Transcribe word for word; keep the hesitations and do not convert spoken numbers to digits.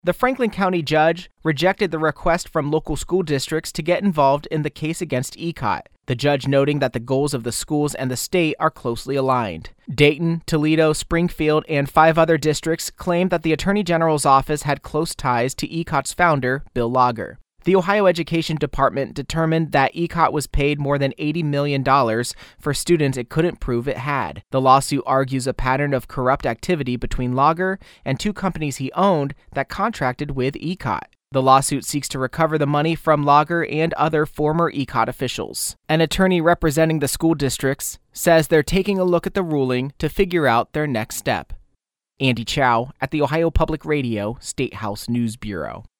The Franklin County judge rejected the request from local school districts to get involved in the case against E C O T, the judge noting that the goals of the schools and the state are closely aligned. Dayton, Toledo, Springfield, and five other districts claimed that the Attorney General's office had close ties to E C O T's founder, Bill Lager. The Ohio Education Department determined that E C O T was paid more than eighty million dollars for students it couldn't prove it had. The lawsuit argues a pattern of corrupt activity between Lager and two companies he owned that contracted with E C O T. The lawsuit seeks to recover the money from Lager and other former E C O T officials. An attorney representing the school districts says they're taking a look at the ruling to figure out their next step. Andy Chow at the Ohio Public Radio State House News Bureau.